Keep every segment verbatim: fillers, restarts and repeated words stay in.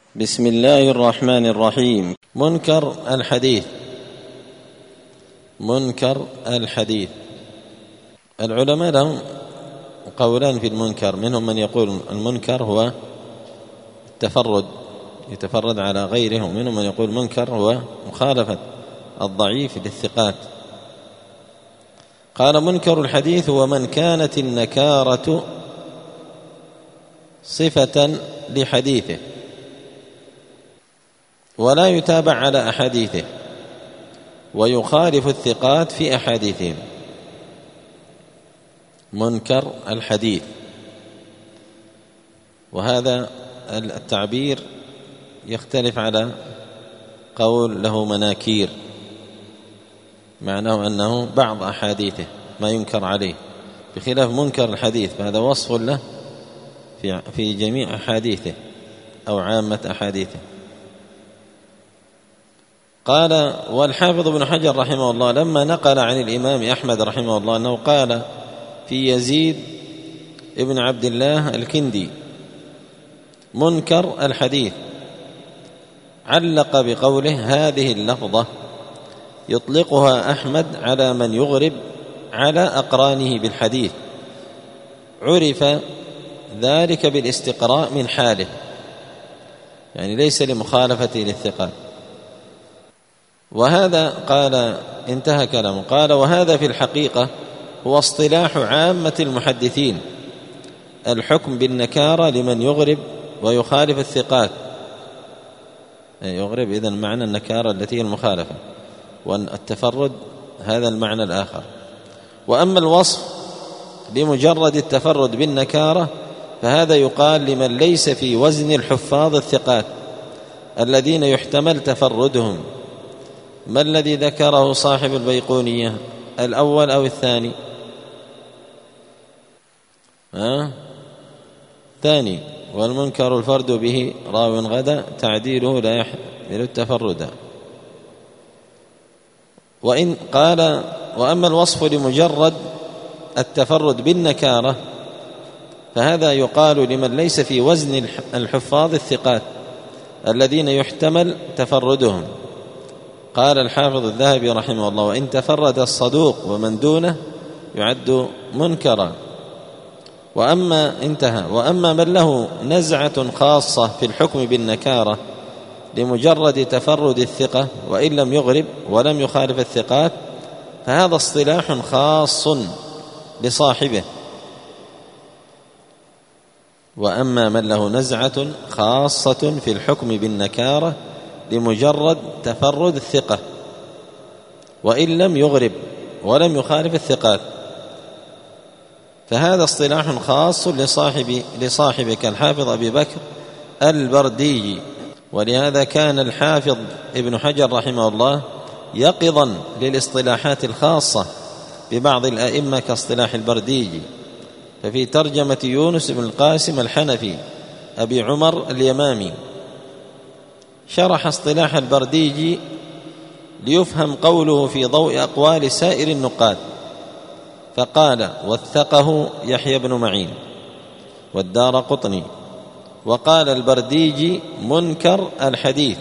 بسم الله الرحمن الرحيم. منكر الحديث. منكر الحديث العلماء لهم قولان في المنكر، منهم من يقول المنكر هو التفرد، يتفرد على غيره، ومنهم من يقول منكر هو مخالفة الضعيف للثقات. قال منكر الحديث هو من كانت النكارة صفة لحديثه ولا يتابع على أحاديثه ويخالف الثقات في أحاديثهم. منكر الحديث، وهذا التعبير يختلف على قول له مناكير، معناه أنه بعض أحاديثه ما ينكر عليه، بخلاف منكر الحديث فهذا وصف له في جميع أحاديثه أو عامة أحاديثه. قال والحافظ ابن حجر رحمه الله لما نقل عن الإمام أحمد رحمه الله أنه قال في يزيد ابن عبد الله الكندي منكر الحديث، علق بقوله هذه اللفظة يطلقها أحمد على من يغرب على أقرانه بالحديث، عرف ذلك بالاستقراء من حاله، يعني ليس لمخالفته للثقات. وهذا قال انتهى كلامه، قال وهذا في الحقيقة هو اصطلاح عامة المحدثين، الحكم بالنكارة لمن يغرب ويخالف الثقات. يغرب إذن معنى النكارة التي هي المخالفة، والتفرد هذا المعنى الآخر. وأما الوصف بمجرد التفرد بالنكارة فهذا يقال لمن ليس في وزن الحفاظ الثقات الذين يحتمل تفردهم. ما الذي ذكره صاحب البيقونية، الأول أو الثاني؟ ها؟ ثاني. والمنكر الفرد به راو غدا تعديله لا يحمل التفرد. وإن قال وأما الوصف لمجرد التفرد بالنكارة فهذا يقال لمن ليس في وزن الحفاظ الثقات الذين يحتمل تفردهم. قال الحافظ الذهبي رحمه الله وإن تفرد الصدوق ومن دونه يعد منكرا. وأما انتهى وأما من له نزعة خاصة في الحكم بالنكارة لمجرد تفرد الثقة وإن لم يغرب ولم يخالف الثقات فهذا اصطلاح خاص لصاحبه. وأما من له نزعة خاصة في الحكم بالنكارة لمجرد تفرد الثقة وإن لم يغرب ولم يخالف الثقات فهذا اصطلاح خاص لصاحب لصاحب كالحافظ أبي بكر البردي. ولهذا كان الحافظ ابن حجر رحمه الله يقظا للاصطلاحات الخاصة ببعض الأئمة كاصطلاح البردي. ففي ترجمة يونس بن القاسم الحنفي أبي عمر اليمامي شرح اصطلاح البردي ليفهم قوله في ضوء أقوال سائر النقاد، فقال وثقه يحيى بن معين والدارقطني، وقال البردي منكر الحديث.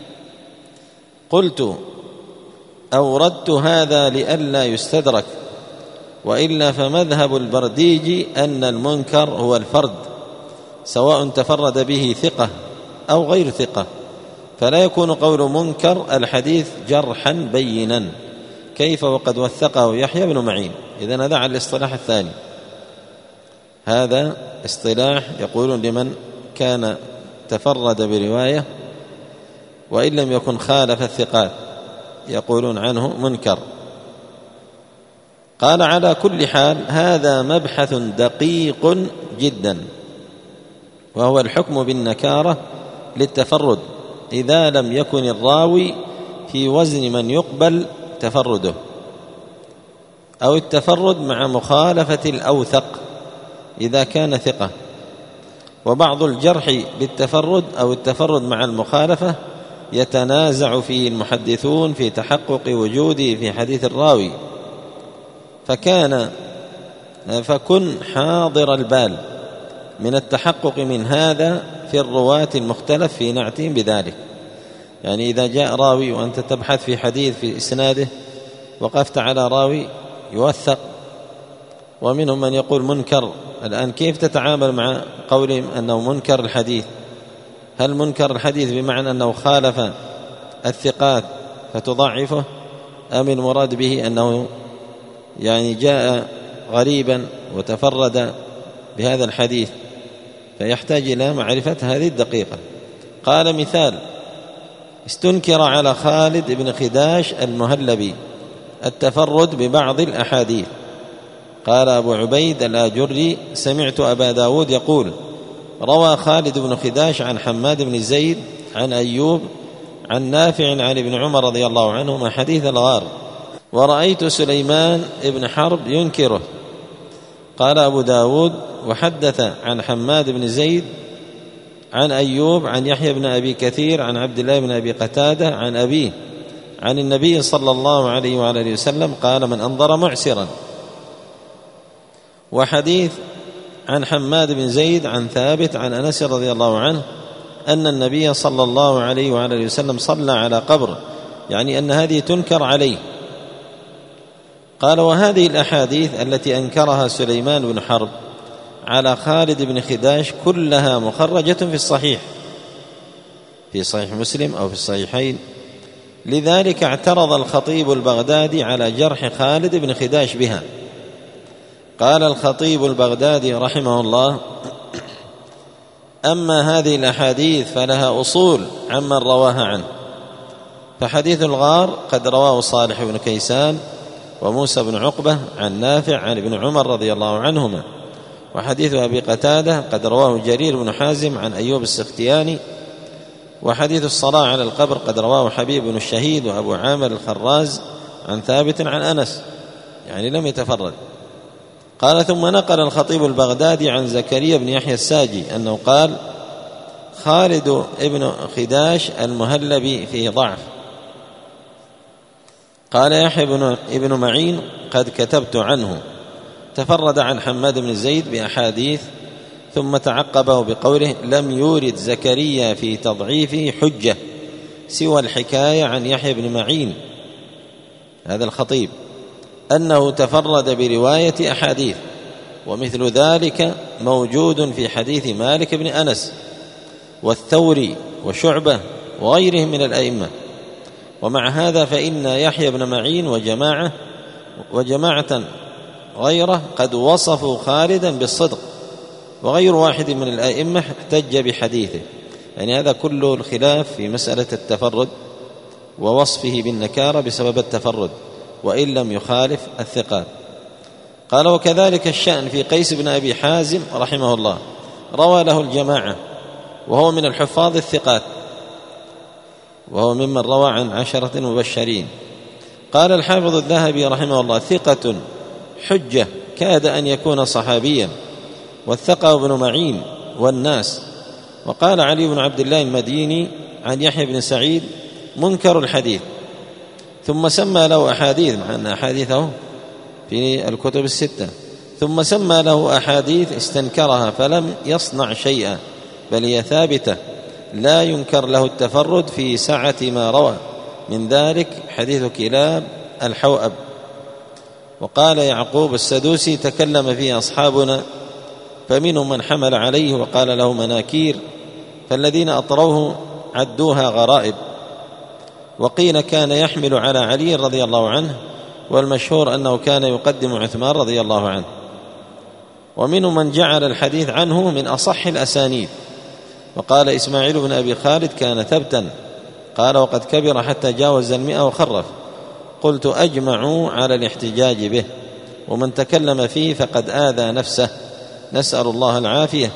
قلت أوردت هذا لئلا يستدرك، وإلا فمذهب البردي أن المنكر هو الفرد سواء تفرد به ثقة أو غير ثقة، فلا يكون قول منكر الحديث جرحا بينا، كيف وقد وثقه يحيى بن معين. إذن هذا على الاصطلاح الثاني. هذا اصطلاح يقولون لمن كان تفرد برواية وإن لم يكن خالف الثقات يقولون عنه منكر. قال على كل حال هذا مبحث دقيق جدا، وهو الحكم بالنكارة للتفرد إذا لم يكن الراوي في وزن من يقبل تفرده، أو التفرد مع مخالفة الأوثق إذا كان ثقة. وبعض الجرح بالتفرد أو التفرد مع المخالفة يتنازع فيه المحدثون في تحقق وجوده في حديث الراوي، فكان فكن حاضر البال من التحقق من هذا في الرواة المختلف في نعتهم بذلك. يعني إذا جاء راوي وأنت تبحث في حديث في إسناده وقفت على راوي يوثق ومنهم من يقول منكر، الآن كيف تتعامل مع قولهم أنه منكر الحديث؟ هل منكر الحديث بمعنى أنه خالف الثقات فتضعفه، أم المراد به أنه يعني جاء غريبا وتفرد بهذا الحديث؟ فيحتاج إلى معرفة هذه الدقيقة. قال مثال: استنكر على خالد بن خداش المهلبي التفرد ببعض الأحاديث. قال أبو عبيد الآجري: سمعت أبا داود يقول: روى خالد بن خداش عن حماد بن زيد عن أيوب عن نافع عن ابن عمر رضي الله عنهما حديث الغار، ورأيت سليمان بن حرب ينكره. قال أبو داود: وحدث عن حماد بن زيد عن أيوب عن يحيى بن أبي كثير عن عبد الله بن أبي قتادة عن أبيه عن النبي صلى الله عليه وعلى وسلم قال: من أنظر معسرا. وحديث عن حماد بن زيد عن ثابت عن أنس رضي الله عنه أن النبي صلى الله عليه وعلى وسلم صلى على قبر، يعني أن هذه تنكر عليه. قال: وهذه الأحاديث التي أنكرها سليمان بن حرب على خالد بن خداش كلها مخرجة في الصحيح، في صحيح مسلم أو في الصحيحين. لذلك اعترض الخطيب البغدادي على جرح خالد بن خداش بها. قال الخطيب البغدادي رحمه الله: أما هذه الأحاديث فلها أصول عمن رواها عنه، فحديث الغار قد رواه صالح بن كيسان وموسى بن عقبة عن نافع عن ابن عمر رضي الله عنهما، وحديث أبي قتادة قد رواه جرير بن حازم عن أيوب السختياني، وحديث الصلاة على القبر قد رواه حبيب بن الشهيد وأبو عامر الخراز عن ثابت عن أنس، يعني لم يتفرد. قال: ثم نقل الخطيب البغدادي عن زكريا بن يحيى الساجي أنه قال: خالد ابن خداش المهلبي فيه ضعف. قال يحيى بن ابن معين: قد كتبت عنه، تفرد عن حماد بن زيد بأحاديث، ثم تعقبه بقوله: لم يورد زكريا في تضعيفه حجة سوى الحكاية عن يحيى بن معين، هذا الخطيب، أنه تفرد برواية أحاديث، ومثل ذلك موجود في حديث مالك بن أنس والثوري وشعبة وغيرهم من الأئمة. ومع هذا فإن يحيى بن معين وجماعة وجماعة غيره قد وصفوا خالدا بالصدق، وغير واحد من الأئمة احتج بحديثه. يعني هذا كله الخلاف في مسألة التفرد ووصفه بالنكارة بسبب التفرد، وإن لم يخالف الثقات. قال: وكذلك الشأن في قيس بن أبي حازم رحمه الله، روى له الجماعة وهو من الحفاظ الثقات، وهو ممن روى عن عشرة مبشرين. قال الحافظ الذهبي رحمه الله: ثقة حجة كاد أن يكون صحابيا، وثقه ابن معين والناس. وقال علي بن عبد الله المديني عن يحيى بن سعيد: منكر الحديث. ثم سمى له أحاديث، مع أن أحاديثه في الكتب الستة، ثم سمى له أحاديث استنكرها فلم يصنع شيئا، بل هي ثابتة لا ينكر له التفرد في سعة ما روى، من ذلك حديث كلاب الحوأب. وقال يعقوب السدوسي: تكلم فيه أصحابنا فمنهم من حمل عليه وقال له مناكير، فالذين أطروه عدوها غرائب. وقيل كان يحمل على علي رضي الله عنه، والمشهور أنه كان يقدم عثمان رضي الله عنه. ومنهم من جعل الحديث عنه من أصح الأسانيد. وقال إسماعيل بن أبي خالد: كان ثبتا. قال: وقد كبر حتى جاوز المئة وخرف. قلت: أجمعوا على الاحتجاج به، ومن تكلم فيه فقد آذى نفسه، نسأل الله العافية.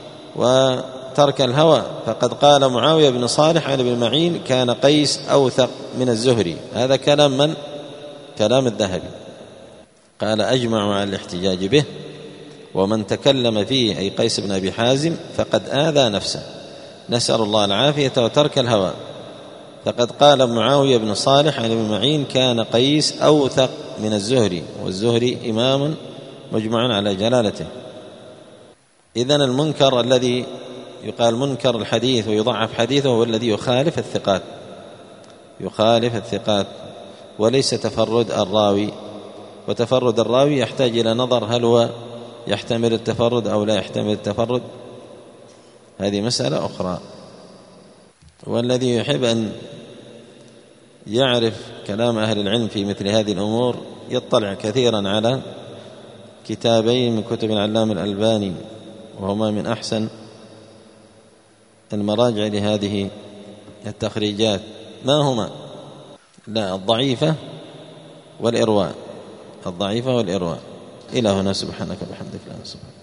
وترك الهوى، فقد قال معاوية بن صالح عن ابن معين: كان قيس أوثق من الزهري. هذا كلام من؟ كلام الذهبي. قال: أجمعوا على الاحتجاج به، ومن تكلم فيه أي قيس بن أبي حازم فقد آذى نفسه، نسأل الله العافية. وترك الهوى، فقد قال معاوية بن صالح عن ابن معين: كان قيس أوثق من الزهري، والزهري إمام مجمع على جلالته. إذن المنكر الذي يقال منكر الحديث ويضعف حديثه هو الذي يخالف الثقات، يخالف الثقات، وليس تفرد الراوي. وتفرد الراوي يحتاج إلى نظر، هل هو يحتمل التفرد أو لا يحتمل التفرد، هذه مسألة أخرى. والذي يحب أن يعرف كلام أهل العلم في مثل هذه الأمور يطلع كثيرا على كتابين من كتب العلامة الألباني، وهما من أحسن المراجع لهذه التخريجات. ما هما؟ لا، الضعيفة والإرواء، الضعيفة والإرواء. إلى هنا، سبحانك وبحمدك لا نصبح.